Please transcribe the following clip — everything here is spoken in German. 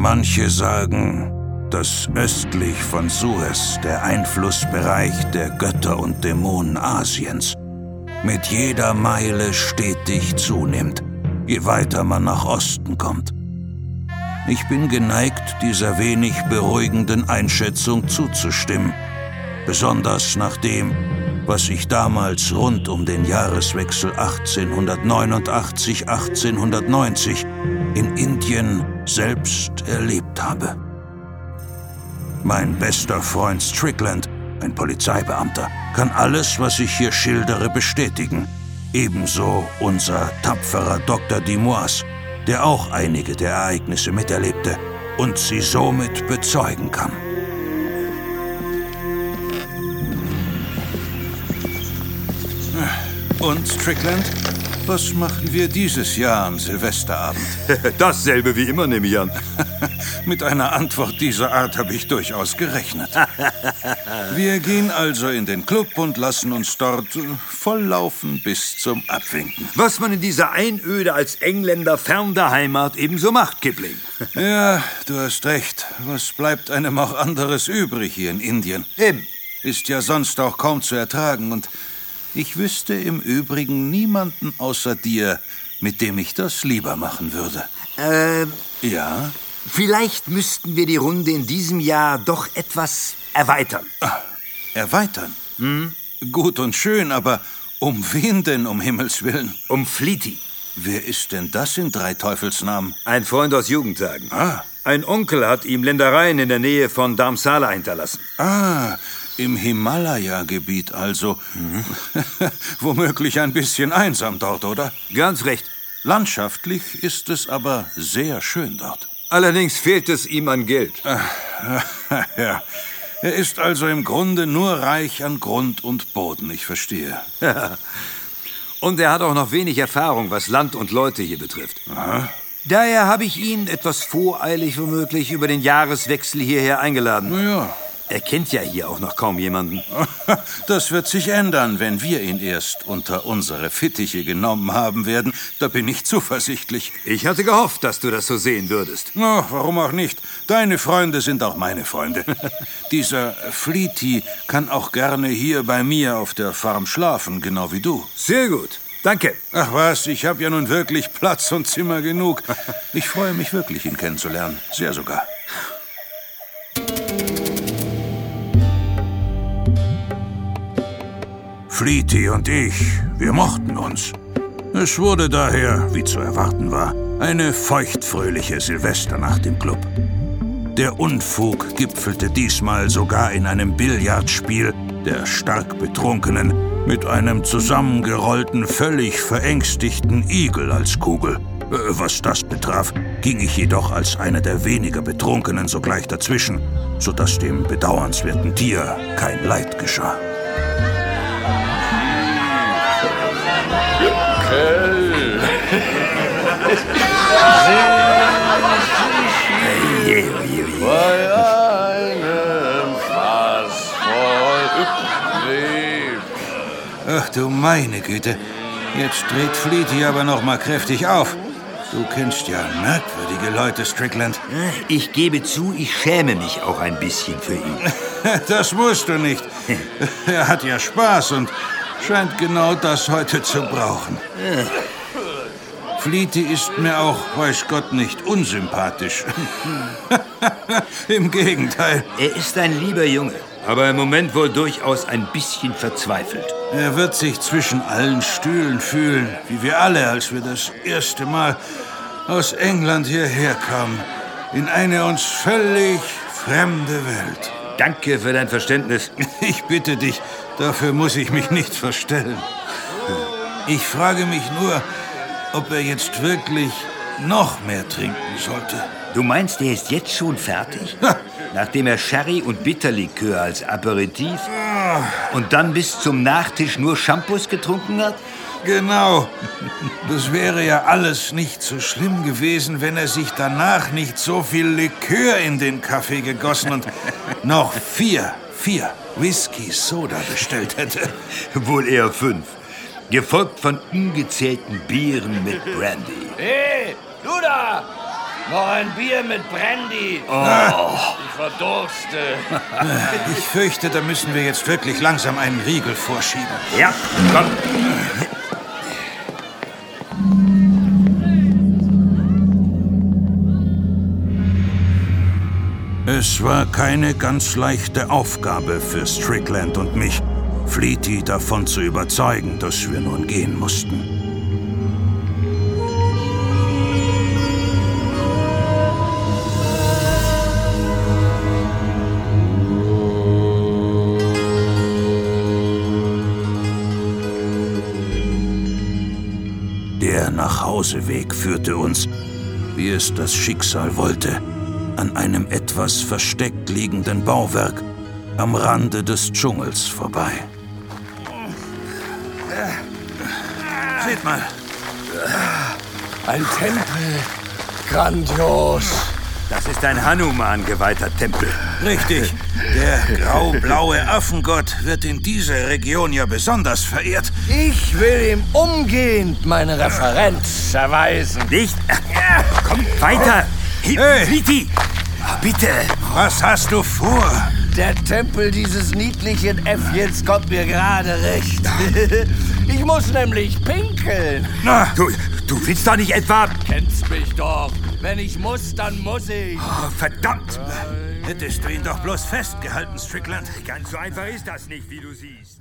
Manche sagen, dass östlich von Suez der Einflussbereich der Götter und Dämonen Asiens mit jeder Meile stetig zunimmt, je weiter man nach Osten kommt. Ich bin geneigt, dieser wenig beruhigenden Einschätzung zuzustimmen, besonders nach dem, was ich damals rund um den Jahreswechsel 1889/1890 in Indien selbst erlebt habe. Mein bester Freund Strickland, ein Polizeibeamter, kann alles, was ich hier schildere, bestätigen. Ebenso unser tapferer Dr. Dumois, der auch einige der Ereignisse miterlebte und sie somit bezeugen kann. Und, Strickland, was machen wir dieses Jahr am Silvesterabend? Dasselbe wie immer, nehme ich an. Mit einer Antwort dieser Art habe ich durchaus gerechnet. Wir gehen also in den Club und lassen uns dort volllaufen bis zum Abwinken. Was man in dieser Einöde als Engländer fern der Heimat ebenso macht, Kipling. Ja, du hast recht. Was bleibt einem auch anderes übrig hier in Indien? Eben. Ist ja sonst auch kaum zu ertragen und ich wüsste im Übrigen niemanden außer dir, mit dem ich das lieber machen würde. Ja? Vielleicht müssten wir die Runde in diesem Jahr doch etwas erweitern. Erweitern? Gut und schön, aber um wen denn, um Himmels Willen? Um Fleety. Wer ist denn das in drei Teufelsnamen? Ein Freund aus Jugendtagen. Ein Onkel hat ihm Ländereien in der Nähe von Dharamsala hinterlassen. Im Himalaya-Gebiet also. Womöglich ein bisschen einsam dort, oder? Ganz recht. Landschaftlich ist es aber sehr schön dort. Allerdings fehlt es ihm an Geld. Ja. Er ist also im Grunde nur reich an Grund und Boden, ich verstehe. Und er hat auch noch wenig Erfahrung, was Land und Leute hier betrifft. Aha. Daher habe ich ihn etwas voreilig womöglich über den Jahreswechsel hierher eingeladen. Na ja. Er kennt ja hier auch noch kaum jemanden. Das wird sich ändern, wenn wir ihn erst unter unsere Fittiche genommen haben werden. Da bin ich zuversichtlich. Ich hatte gehofft, dass du das so sehen würdest. Warum auch nicht? Deine Freunde sind auch meine Freunde. Dieser Fleety kann auch gerne hier bei mir auf der Farm schlafen, genau wie du. Sehr gut. Danke. Ach was, ich habe ja nun wirklich Platz und Zimmer genug. Ich freue mich wirklich, ihn kennenzulernen. Sehr sogar. Fleety und ich, wir mochten uns. Es wurde daher, wie zu erwarten war, eine feuchtfröhliche Silvesternacht im Club. Der Unfug gipfelte diesmal sogar in einem Billardspiel der stark Betrunkenen mit einem zusammengerollten, völlig verängstigten Igel als Kugel. Was das betraf, ging ich jedoch als einer der weniger Betrunkenen sogleich dazwischen, sodass dem bedauernswerten Tier kein Leid geschah. Bei einem Fass voll Übrig. Ach du meine Güte, jetzt dreht Fleety aber noch mal kräftig auf. Du kennst ja merkwürdige Leute, Strickland. Ich gebe zu, ich schäme mich auch ein bisschen für ihn. Das musst du nicht. Er hat ja Spaß und scheint genau das heute zu brauchen. Fleety ist mir auch, weiß Gott, nicht unsympathisch. Im Gegenteil. Er ist ein lieber Junge, aber im Moment wohl durchaus ein bisschen verzweifelt. Er wird sich zwischen allen Stühlen fühlen, wie wir alle, als wir das erste Mal aus England hierher kamen. In eine uns völlig fremde Welt. Danke für dein Verständnis. Ich bitte dich, dafür muss ich mich nicht verstellen. Ich frage mich nur, ob er jetzt wirklich noch mehr trinken sollte. Du meinst, er ist jetzt schon fertig? Nachdem er Sherry und Bitterlikör als Aperitif und dann bis zum Nachtisch nur Shampoos getrunken hat? Genau. Das wäre ja alles nicht so schlimm gewesen, wenn er sich danach nicht so viel Likör in den Kaffee gegossen und noch vier Whisky-Soda bestellt hätte. Wohl eher 5. Gefolgt von ungezählten Bieren mit Brandy. Hey, du da! Noch ein Bier mit Brandy. Ich verdurste. Ich fürchte, da müssen wir jetzt wirklich langsam einen Riegel vorschieben. Ja, komm. Es war keine ganz leichte Aufgabe für Strickland und mich, Fleety davon zu überzeugen, dass wir nun gehen mussten. Der Nachhauseweg führte uns, wie es das Schicksal wollte, an einem etwas versteckt liegenden Bauwerk am Rande des Dschungels vorbei. Seht mal. Ein Tempel. Grandios. Das ist ein Hanuman geweihter Tempel. Richtig. Der grau-blaue Affengott wird in dieser Region ja besonders verehrt. Ich will ihm umgehend meine Referenz erweisen. Nicht? Komm, weiter. Hey. Fleety, bitte. Was hast du vor? Der Tempel dieses niedlichen Äffchens kommt mir gerade recht. Ich muss nämlich pinkeln. Na, Du willst doch nicht etwa... Kennst mich doch. Wenn ich muss, dann muss ich. Oh, verdammt. hättest du ihn doch bloß festgehalten, Strickland. Ganz so einfach ist das nicht, wie du siehst.